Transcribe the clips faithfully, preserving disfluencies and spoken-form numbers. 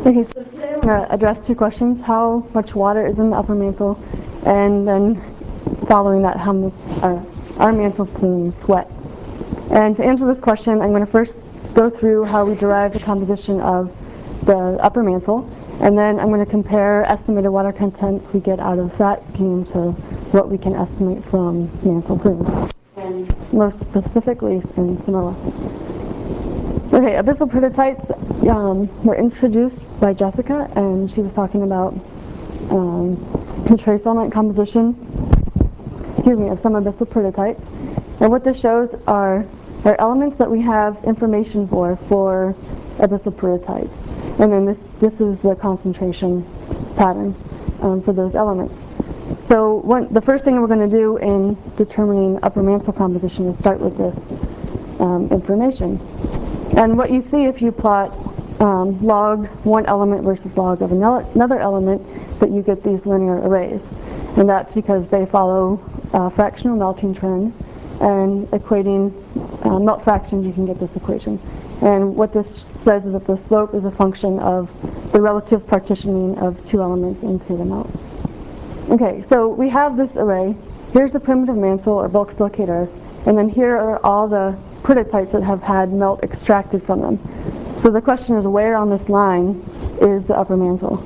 Okay, so today I'm going to address two questions: how much water is in the upper mantle, and then following that, how much uh, our mantle plumes wet. And to answer this question, I'm going to first go through how we derive the composition of the upper mantle, and then I'm going to compare estimated water contents we get out of that scheme to what we can estimate from mantle plumes, and most specifically in Samoa. Okay, abyssal prototypes um, were introduced by Jessica, and she was talking about um, trace element composition, excuse me, of some abyssal prototypes. And what this shows are, are elements that we have information for, for abyssal prototypes. And then this, this is the concentration pattern um, for those elements. So one, the first thing we're going to do in determining upper mantle composition is start with this um, information. And what you see if you plot um, log one element versus log of another element, that you get these linear arrays. And that's because they follow uh, fractional melting trend, and equating uh, melt fractions, you can get this equation. And what this says is that the slope is a function of the relative partitioning of two elements into the melt. Okay, so we have this array. Here's the primitive mantle or bulk silicate earth, and then here are all the prototypes that have had melt extracted from them. So the question is, where on this line is the upper mantle?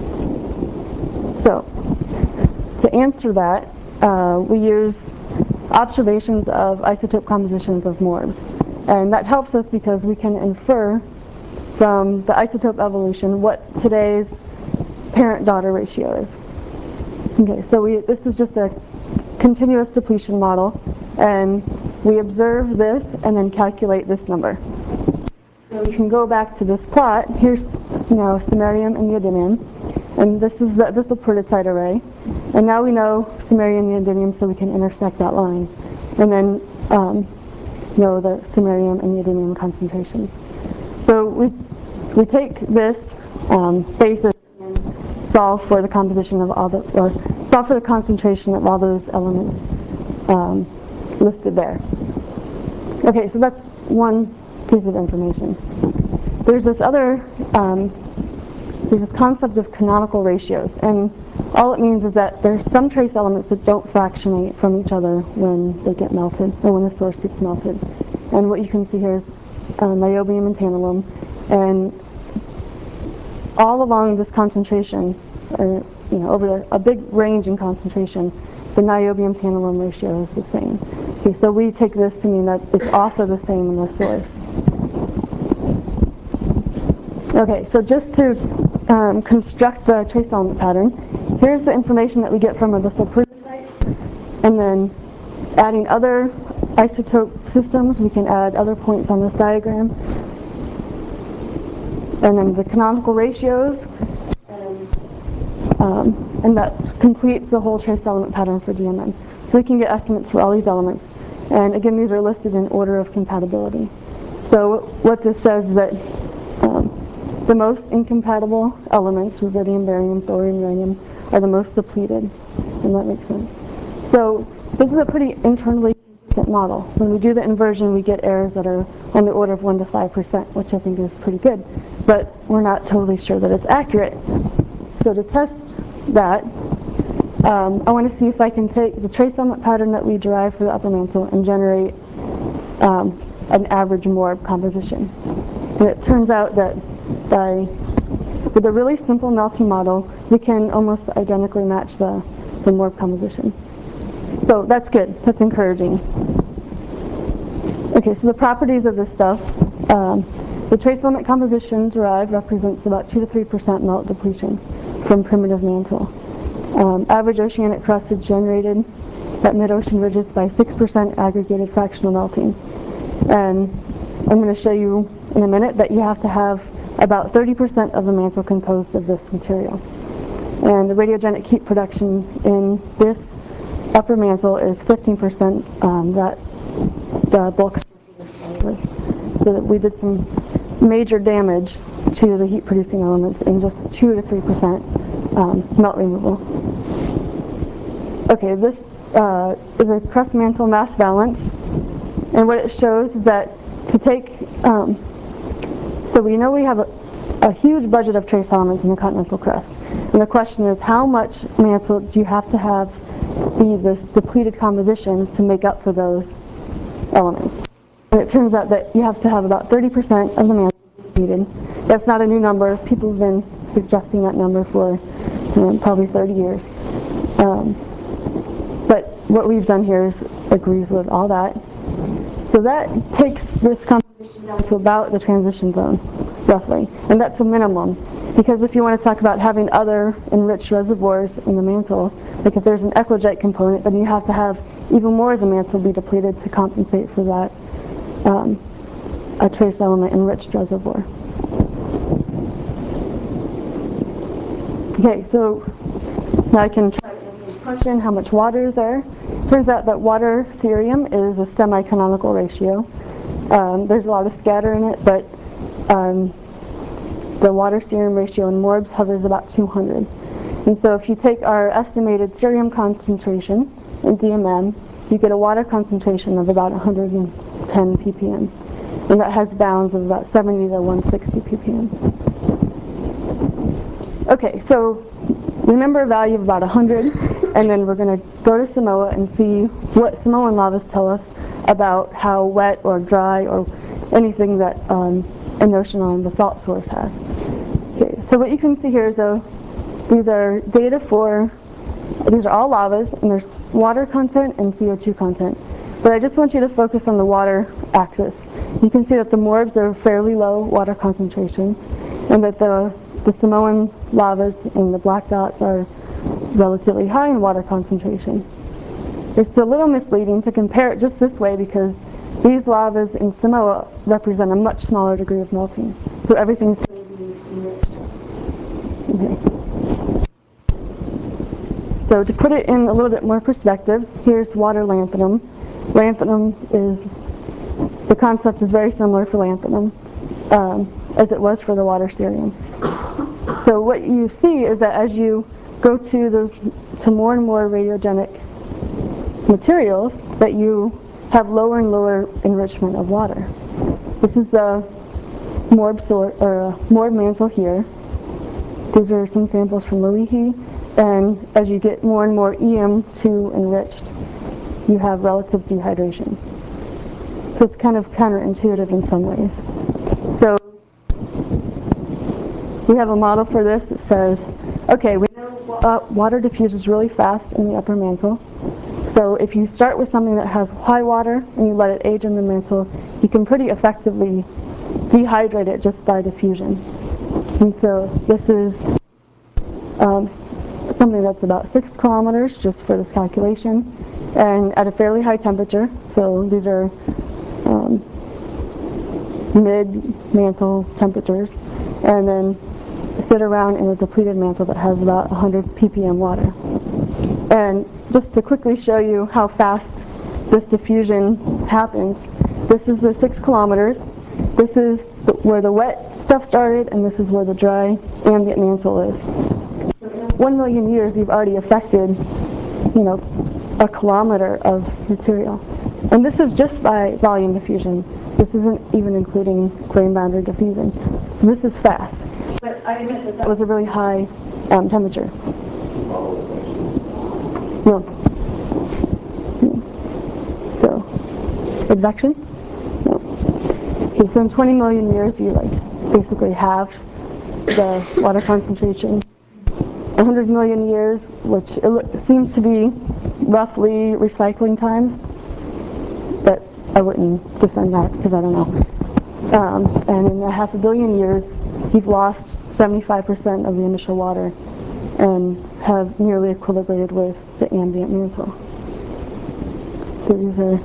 So to answer that, uh, we use observations of isotope compositions of morbs. And that helps us because we can infer from the isotope evolution what today's parent-daughter ratio is. Okay, so we, this is just a continuous depletion model, and we observe this and then calculate this number. So we can go back to this plot. Here's you know, samarium and neodymium, and this is the abyssal prototype array. And now we know samarium and neodymium, so we can intersect that line, and then um, know the samarium and neodymium concentrations. So we we take this um, basis and solve for the composition of all the, or solve for the concentration of all those elements um, listed there. Okay, so that's one piece of information. There's this other, um, there's this concept of canonical ratios, and all it means is that there's some trace elements that don't fractionate from each other when they get melted, or when the source gets melted. And what you can see here is uh, niobium and tantalum, and all along this concentration, or you know, over a, a big range in concentration, the niobium-tantalum ratio is the same. Okay, so we take this to mean that it's also the same in the source. Okay, so just to um, construct the trace element pattern, here's the information that we get from abyssal prototypes, and then adding other isotope systems, we can add other points on this diagram, and then the canonical ratios, and, um, and that completes the whole trace element pattern for D M M. So we can get estimates for all these elements, and again, these are listed in order of compatibility. So what this says is that um, the most incompatible elements, rubidium, barium, thorium, uranium, are the most depleted, and that makes sense. So this is a pretty internally consistent model. When we do the inversion, we get errors that are on the order of one to five percent, which I think is pretty good, but we're not totally sure that it's accurate. So to test that, um, I want to see if I can take the trace element pattern that we derive for the upper mantle and generate um, an average morb composition. And it turns out that by, with a really simple melting model, we can almost identically match the, the morb composition. So that's good. That's encouraging. Okay, so the properties of this stuff. Um, the trace element composition derived represents about two to three percent melt depletion from primitive mantle. Um, average oceanic crust is generated at mid-ocean ridges by six percent aggregated fractional melting. And I'm going to show you in a minute that you have to have about thirty percent of the mantle composed of this material. And the radiogenic heat production in this upper mantle is fifteen percent um, that the bulk. So that we did some major damage to the heat producing elements in just two to three percent um, melt removal. Okay, this uh, is a crust mantle mass balance, and what it shows is that to take, um, so we know we have a, a huge budget of trace elements in the continental crust. And the question is, how much mantle do you have to have be this depleted composition to make up for those elements? And it turns out that you have to have about thirty percent of the mantle depleted. That's not a new number. People have been suggesting that number for you know, probably thirty years. Um, but what we've done here is agrees with all that. So that takes this composition down to about the transition zone, roughly. And that's a minimum. Because if you want to talk about having other enriched reservoirs in the mantle, like if there's an eclogite component, then you have to have even more of the mantle be depleted to compensate for that um, a trace element enriched reservoir. Okay, so now I can try to answer this question, how much water is there? Turns out that water cerium is a semi-canonical ratio. Um, there's a lot of scatter in it, but um, the water cerium ratio in morbs hovers about two hundred. And so if you take our estimated cerium concentration in D M M, you get a water concentration of about one hundred ten p p m. And that has bounds of about seventy to one hundred sixty p p m. Okay, so remember a value of about one hundred, and then we're going to go to Samoa and see what Samoan lavas tell us about how wet or dry or anything that um, an ocean on the salt source has. Okay, so what you can see here is though, these are data for, these are all lavas, and there's water content and C O two content. But I just want you to focus on the water axis. You can see that the morbs are fairly low water concentration, and that the, the Samoan lavas and the black dots are relatively high in water concentration. It's a little misleading to compare it just this way because these lavas in Samoa represent a much smaller degree of melting. So everything's going to be enriched. Okay. So to put it in a little bit more perspective, here's water lanthanum. Lanthanum is, the concept is very similar for lanthanum um, as it was for the water cerium. So what you see is that as you go to those to more and more radiogenic materials, that you have lower and lower enrichment of water. This is the morb sort or uh, morb mantle here. These are some samples from Lalihi, and as you get more and more E M two enriched, you have relative dehydration. So it's kind of counterintuitive in some ways. So we have a model for this that says, okay, we know uh, water diffuses really fast in the upper mantle. So if you start with something that has high water and you let it age in the mantle, you can pretty effectively dehydrate it just by diffusion. And so this is um, something that's about six kilometers just for this calculation, and at a fairly high temperature. So these are um, mid-mantle temperatures, and then sit around in a depleted mantle that has about one hundred p p m water. And just to quickly show you how fast this diffusion happens, this is the six kilometers. This is the, where the wet stuff started, and this is where the dry ambient mantle is. In one million years, you've already affected, you know, a kilometer of material. And this is just by volume diffusion. This isn't even including grain boundary diffusion. So this is fast. But I admit that that was a really high um, temperature. No. So, advection? No. Okay, so in twenty million years, you like basically halved the water concentration. one hundred million years, which it seems to be roughly recycling times, but I wouldn't defend that because I don't know. Um, and in a half a billion years, you've lost seventy-five percent of the initial water and have nearly equilibrated with the ambient mantle. So these are,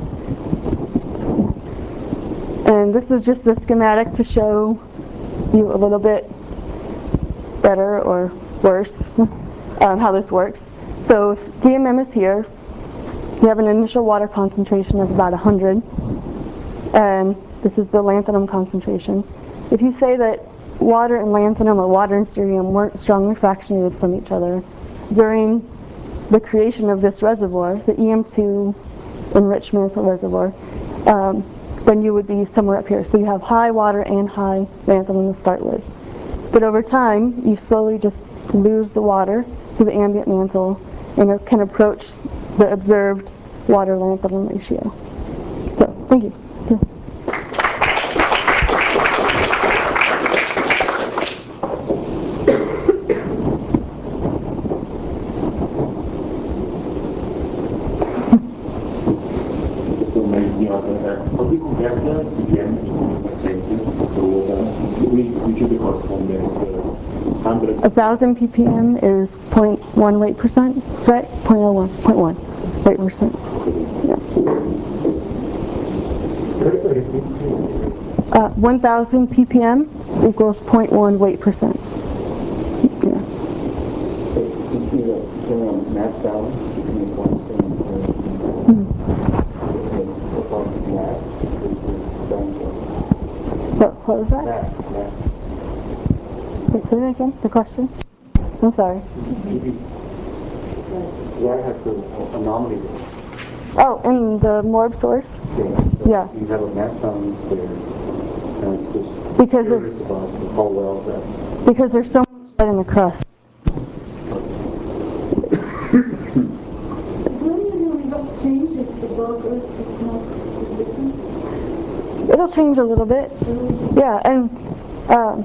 and this is just a schematic to show you a little bit better or worse um, how this works. So if D M M is here, you have an initial water concentration of about one hundred, and this is the lanthanum concentration. If you say that water and lanthanum or water and cerium weren't strongly fractionated from each other during the creation of this reservoir, the E M two enriched mantle reservoir, um, then you would be somewhere up here. So you have high water and high lanthanum to start with. But over time, you slowly just lose the water to the ambient mantle and it can approach the observed water lanthanum ratio. So, thank you. Yeah. How do you compare the P P M in percent for water? Which is the corresponding of the one hundred? A thousand P P M is zero point one weight percent, right? zero point zero one, zero point one weight percent. Yeah. Uh, one thousand P P M equals zero point one weight percent. Yeah. Mass balance between the constant What, what was that? Wait, say that again, the question? I'm sorry. That has the anomaly. Oh, in the Morb source? Yeah. So Yeah. you have a mass balance there. And just because curious about how well that. Because there's so much light in the crust. It'll change a little bit. Yeah, and um,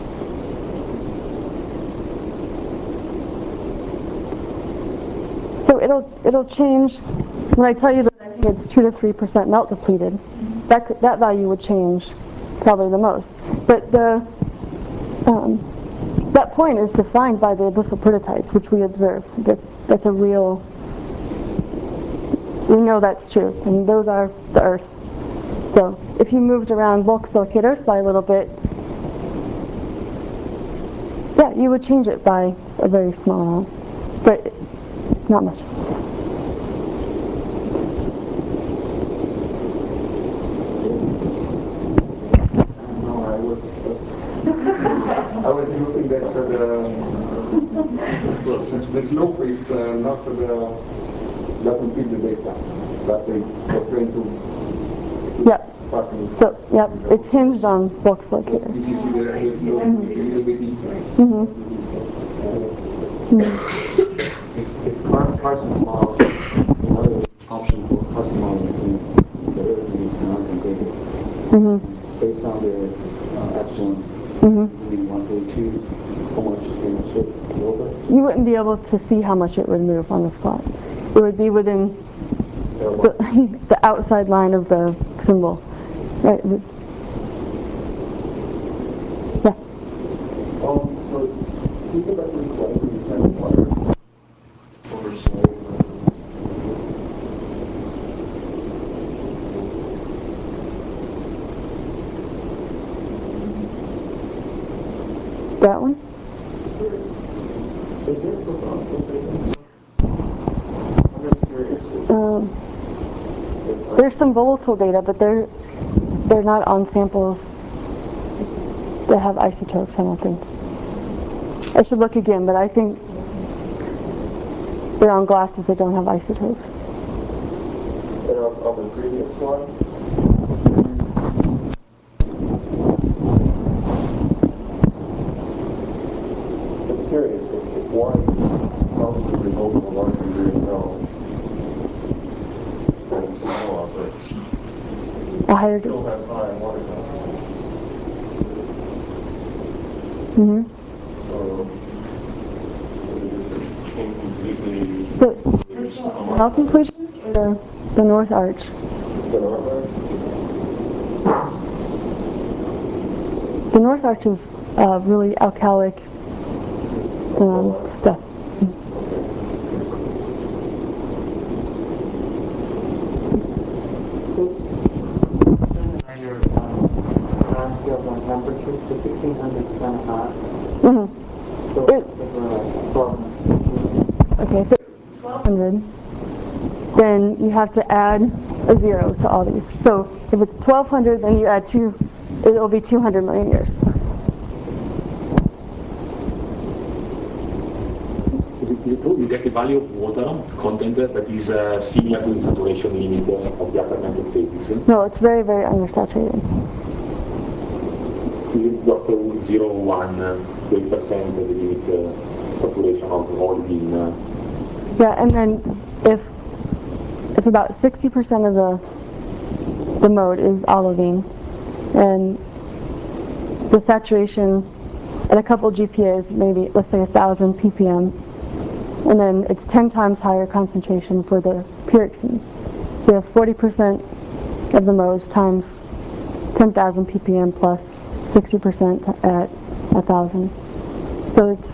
so it'll it'll change when I tell you that I think it's two to three percent melt depleted. That could, that value would change probably the most. But the um, that point is defined by the abyssal perittites, which we observe. That that's a real. We know that's true, and those are the Earth. So if you moved around bulk silicate Earth by a little bit, yeah, you would change it by a very small amount, but not much. No, I was. I was looking at the the slope is uh, not the doesn't fit the data that they was trying to. Yeah. So, yep, it's hinged on bulk silicate. If you see the there's no mm-hmm. a little bit different. Mm-hmm. Mm-hmm. If Carson's law, another option for Carson's law in the earth is not completed. Mm-hmm. Based on the uh, epsilon, mm-hmm. we want to achieve how much can it shift over. You wouldn't be able to see how much it would move on the spot. It would be within the, the outside line of the symbol. Right. Yeah. Um, so, think about this like when you have water over soil. That one? Is there I'm just curious. Um, there's some volatile data, but they're they're not on samples that have isotopes, I don't think. I should look again, but I think they're on glasses that don't have isotopes. And on, on the previous slide? I'm curious, if, if one probably results in a large degree of no, then it's no of it. A higher Still have high water content. Mm-hmm. So, So, melt conclusion or the, the North Arch? The North Arch? The North Arch is uh, really alkalic um, stuff. Temperature to sixteen hundred is kind of hot. Mm-hmm. So It, if we're like twelve hundred. okay, if it's twelve hundred, then you have to add a zero to all these. So if it's twelve hundred, then you add two, it'll be two hundred million years. You get the value of water content that is uh, similar to the saturation limit of the upper membrane phases. No, it's very, very undersaturated. zero point zero one eight percent the limit uh, saturation of olivine. Uh, Yeah, and then if if about sixty percent of the the mode is olivine, and the saturation at a couple G P As, maybe let's say a thousand p p m, and then it's ten times higher concentration for the pyroxenes. So you have forty percent of the modes times ten thousand p p m plus sixty percent at one thousand. So it's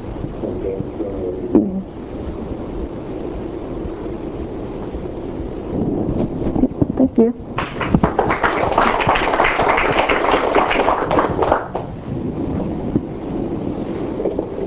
mm. Thank you.